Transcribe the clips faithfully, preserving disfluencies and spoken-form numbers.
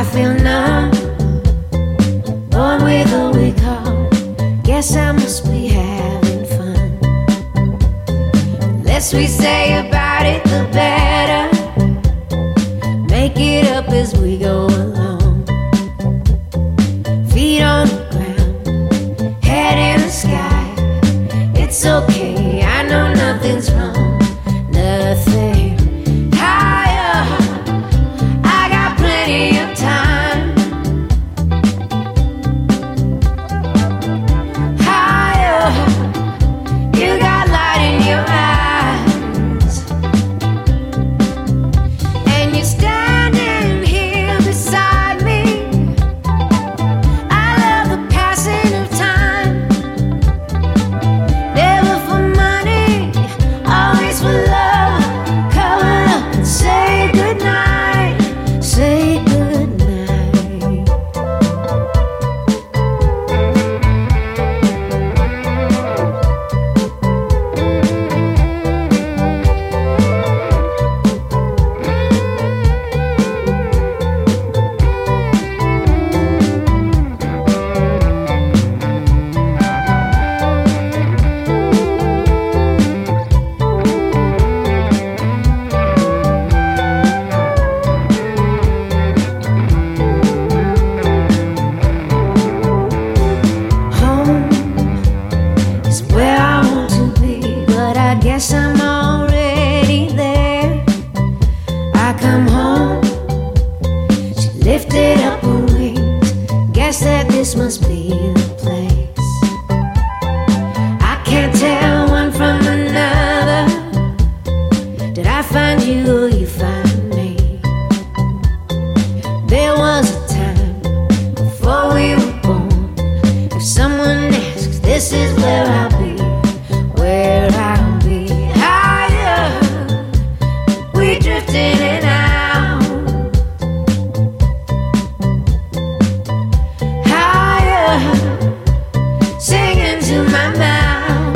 feel numb, born with a weak heart. Guess I must be having fun. The less we say about it, the better. Make it up as we go along. Feet on the ground, head in the sky. It's okay, I know nothing's wrong. Nothing higher, I got plenty of time. Higher, you got light in your eyes, and you're standing here beside me. I love the passing of time. Never for money, always for love. Cover up and say goodnight. Say goodnight. Home is where I want to be, but I guess I'm already there. I come home, she lifted up her wings. Guess that this must be the place. I can't tell one from another. Did I find you or you find me? There was a time before we were born. If someone asks, this is where I'll be. Where I'll be. Higher, we drift in and out. Higher, singing to my mouth.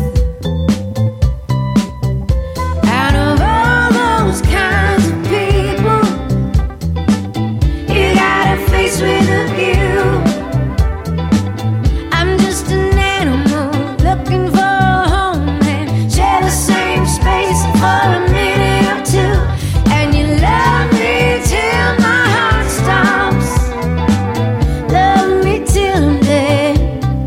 Out of all those kinds of people, you got a face with a view. I'm just an animal looking for a home and share the same space for a minute or two. And you love me till my heart stops. Love me till I'm dead.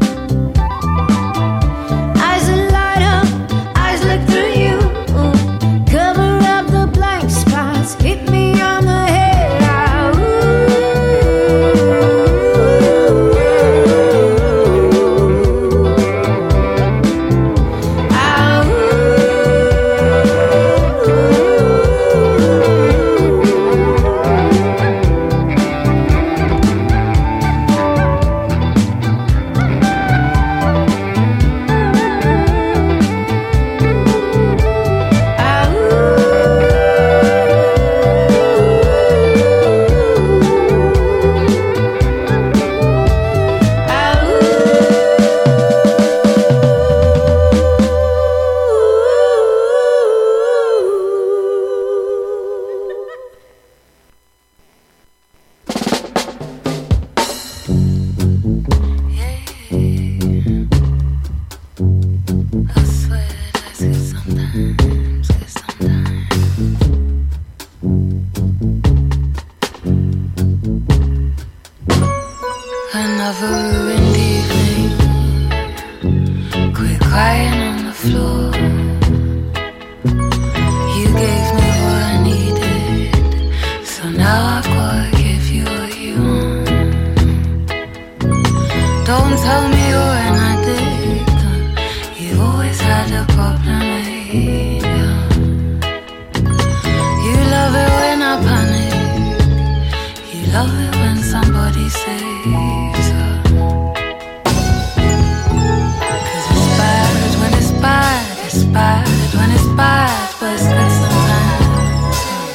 Eyes that light up, eyes look through you. Cover up the blank spots, hit me on the head. Ah, ooh. Ah, ooh. I swear that's it sometimes, 'cause sometimes another ruined evening. Quit crying on the floor. You gave me what I needed, so now I've gotta give you what you want. Don't tell me you're an addict. You've always had a problem, eh? You love it when I panic. You love it when somebody saves her. 'Cause it's bad when it's bad. It's bad when it's bad, but it's good sometimes.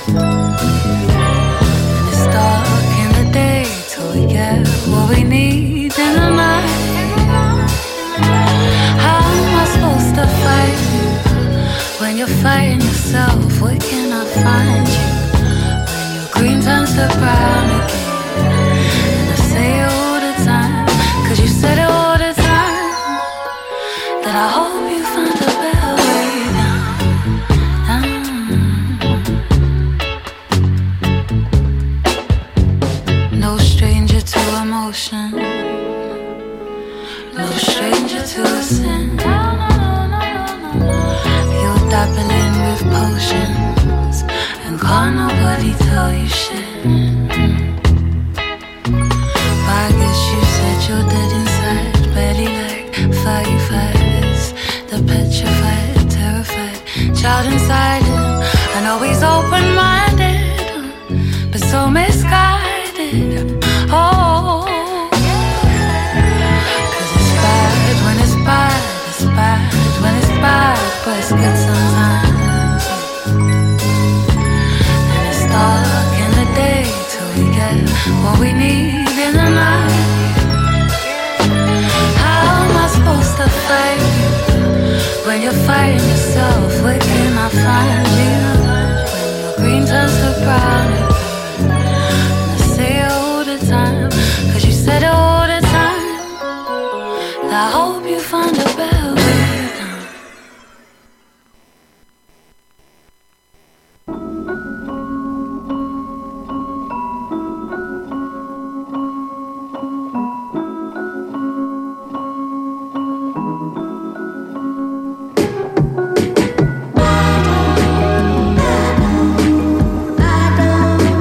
And it's dark in the day till we get what we need in the night. How am I supposed to fight you when you're fighting yourself? Where can I find you when your green turns to brown again? emotion. No stranger to a sin. You're dabbling with potions and can't nobody tell you shit. But I guess you said you're dead inside, barely like thirty-five. It's the petrified, terrified child inside him. I know he's open-minded, but so misguided. Oh, cause it's bad when it's bad, it's bad when it's bad, but it's good sometimes. And it's dark in the day till we get what we need in the night. How am I supposed to fight you when you're fighting yourself? Where can I find you when your green turns to brown? Time, cause you said it all the time. I hope you find a better way now. I don't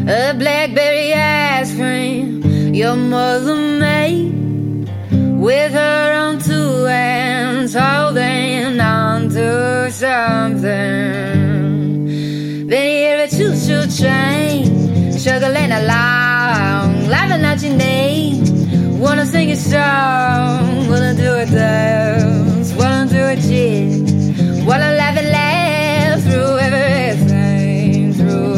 a blackberry ice cream your mother made, with her own two hands holding on to something. Then you hear a choo-choo train struggling along, laughing out your name. Wanna sing a song, wanna do a dance, wanna do a jig, wanna laugh and laugh through everything, through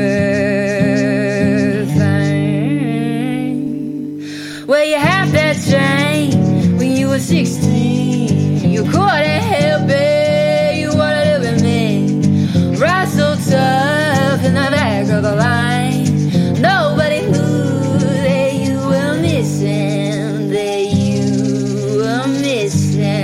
everything. Well, you have that chain when you were sixteen. You couldn't help it, you wanted to be me. Ride so tough in the back of the line. Nobody knew that you were missing, that you were missing.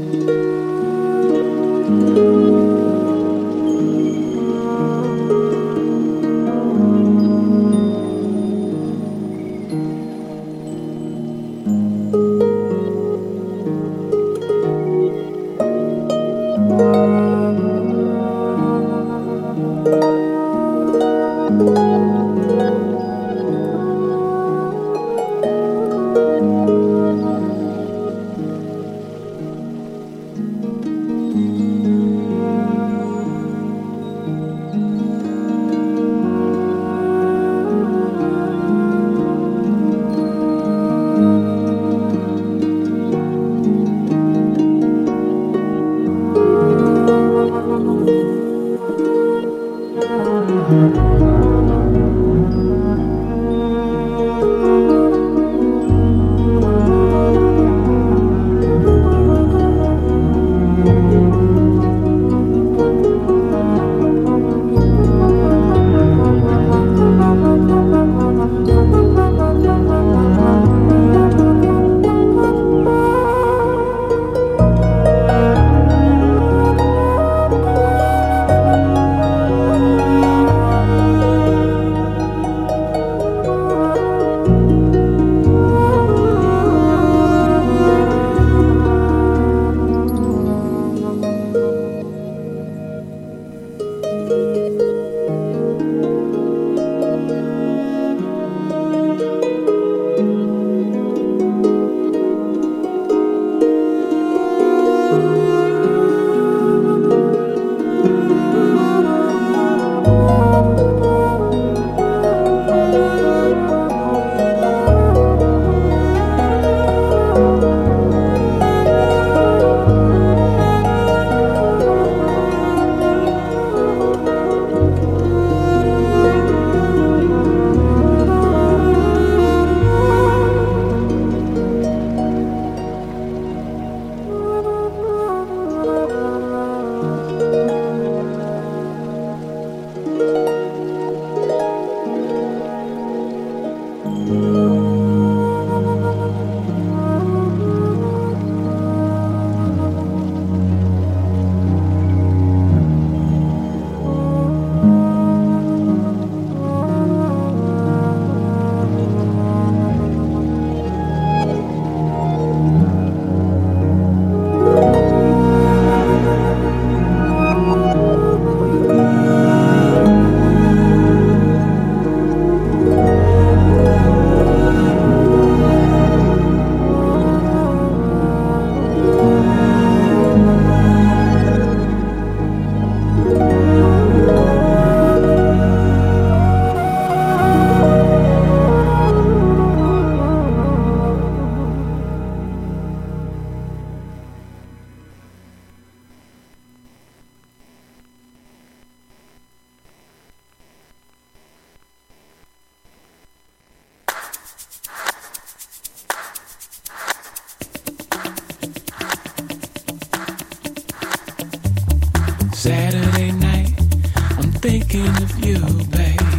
Saturday night, I'm thinking of you, baby.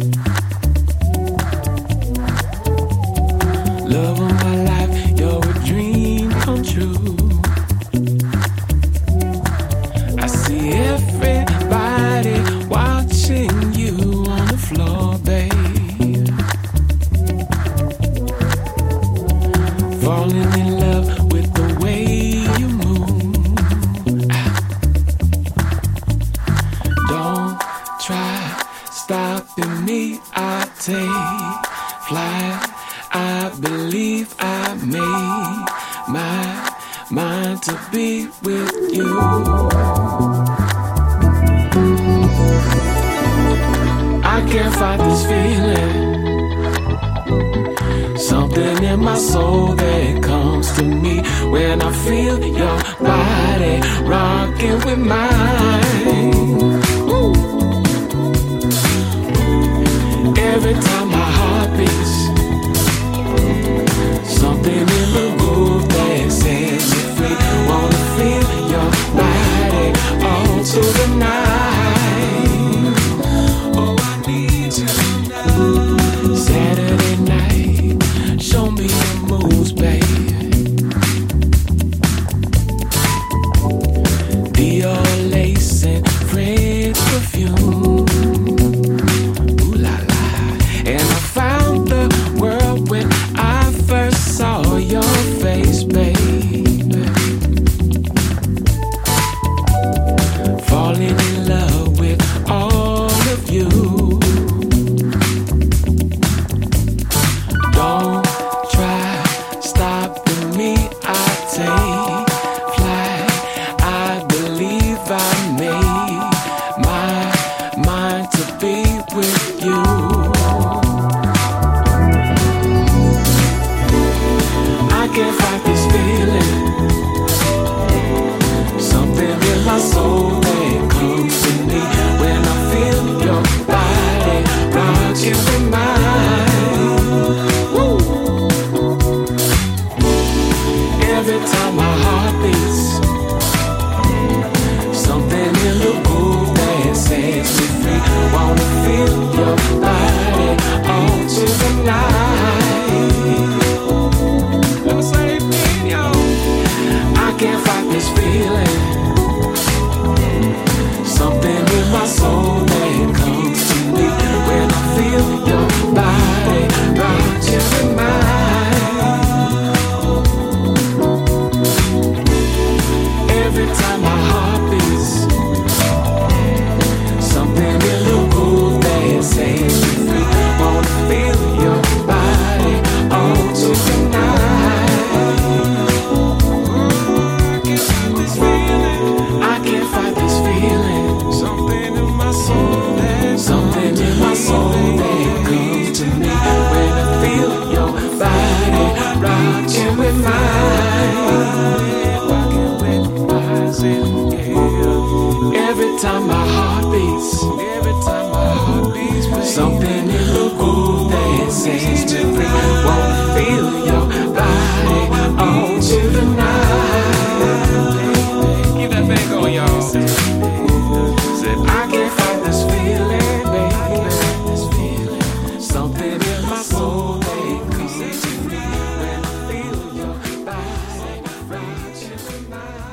Love of my life, you're a dream come true. I see everybody watching you on the floor, babe. Falling in love with the way you move. Don't try stopping me, I take flight. I believe I made my mind to be with you. I can't fight this feeling. Something in my soul that comes to me when I feel your body rocking with mine. Ooh. Every time my heart beats, something in the groove that sets me free. Wanna feel your body all through the night. Oh, I need you now. Saturday night, show me your moves, babe. this feeling. Something in my soul that comes to me when I feel your body rocking with mine. Every time my heart beats, something in the groove that says me free. Wanna feel your body all to tonight. I can't fight this feeling. Something in my soul that something in my soul that comes to me when I feel your body rocking with mine. Rocking with mine. Every time my heart beats, every time my heart beats, something in the groove that says to me, wanna feel your body all to the night. Keep that thing going, y'all. Said I can't fight this feeling, baby. Something in my soul that comes to me when I feel your body rocking with mine.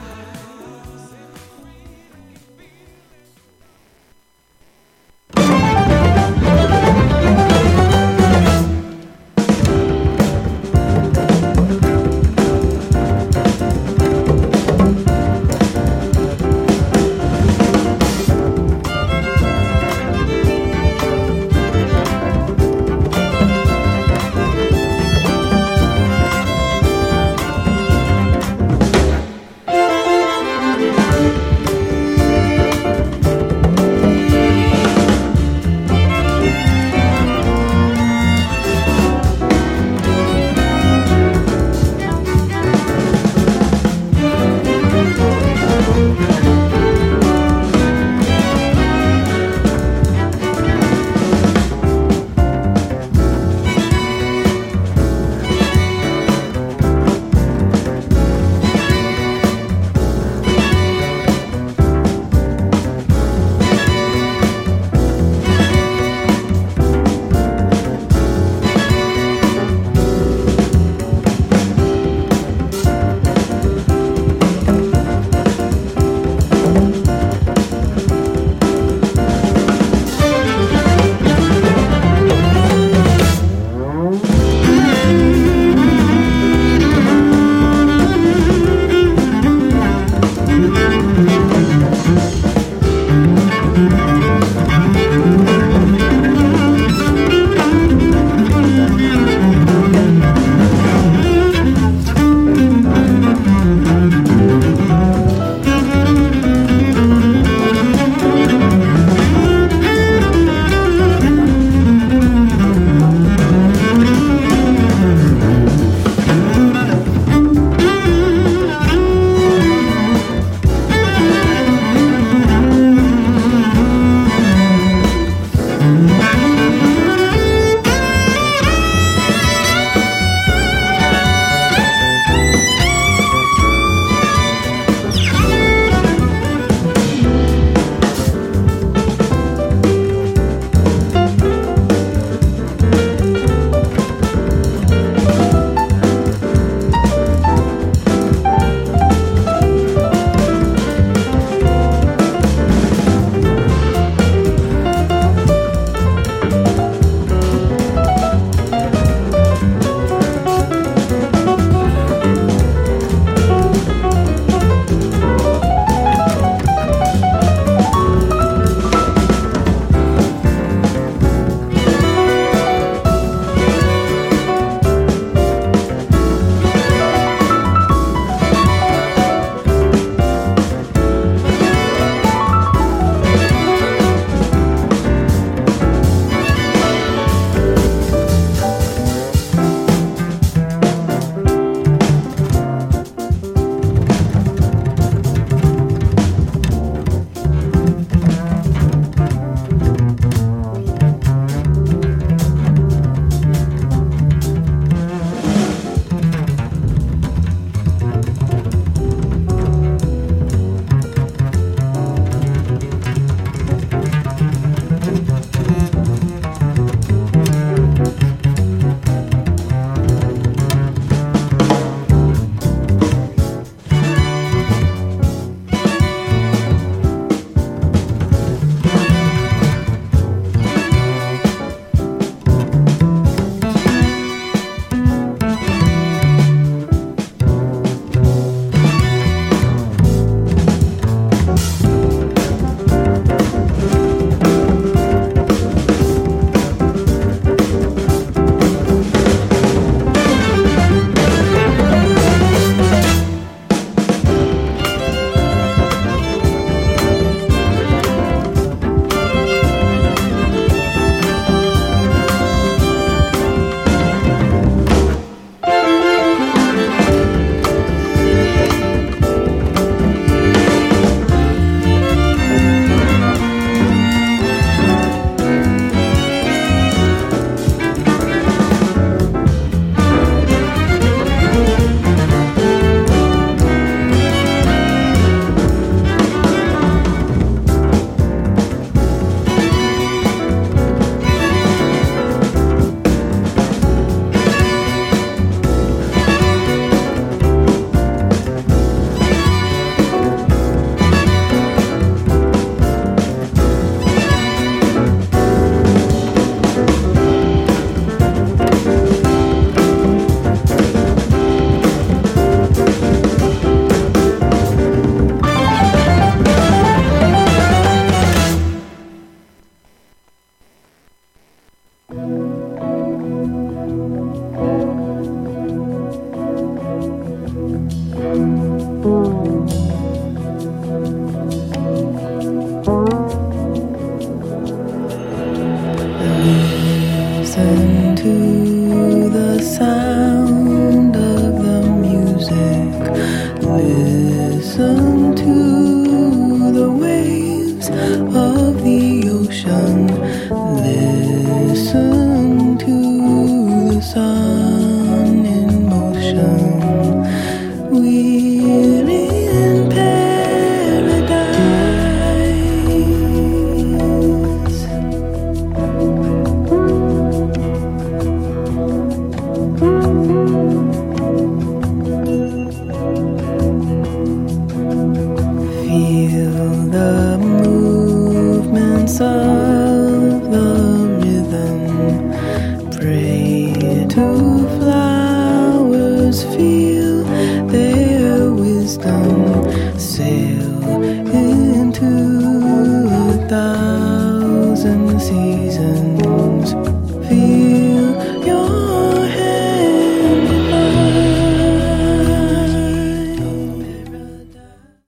of the rhythm. Pray to flowers, feel their wisdom, sail into